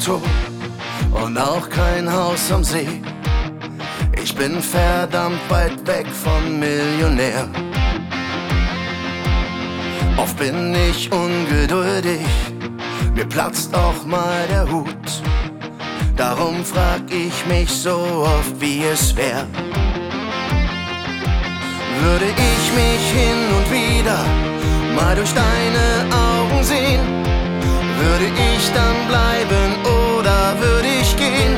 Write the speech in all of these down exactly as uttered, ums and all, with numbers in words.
Auto und auch kein Haus am See. Ich bin verdammt weit weg vom Millionär. Oft bin ich ungeduldig, mir platzt auch mal der Hut. Darum frag ich mich so oft, wie es wär. Würde ich mich hin und wieder mal durch deine Augen sehen, würde ich dann bleiben oder würde ich gehen?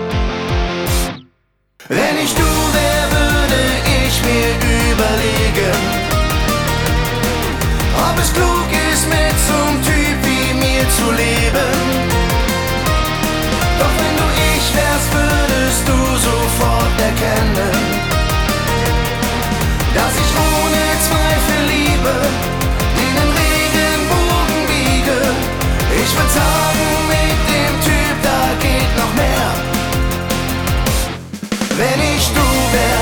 Wenn ich du wär, würde ich mir überlegen, ob es klug ist, mit so'm Typ wie mir zu leben. Doch wenn du ich wärst, würdest du sofort erkennen, dass ich ohne Zweifel Liebe in den Regenbogen biege. Ich würd sagen, mit dem Typ, da geht noch mehr. Wenn ich du wär.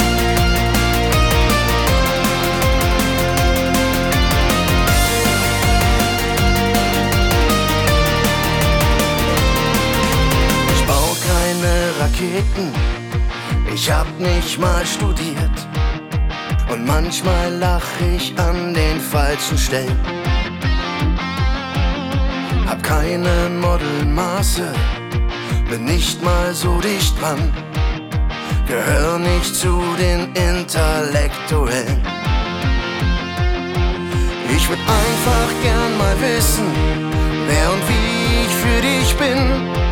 Ich bau keine Raketen, ich hab nicht mal studiert. Und manchmal lach ich an den falschen Stellen. Hab keine Modelmaße, bin nicht mal so dicht dran, gehör nicht zu den Intellektuellen. Ich würd einfach gern mal wissen, wer und wie ich für dich bin.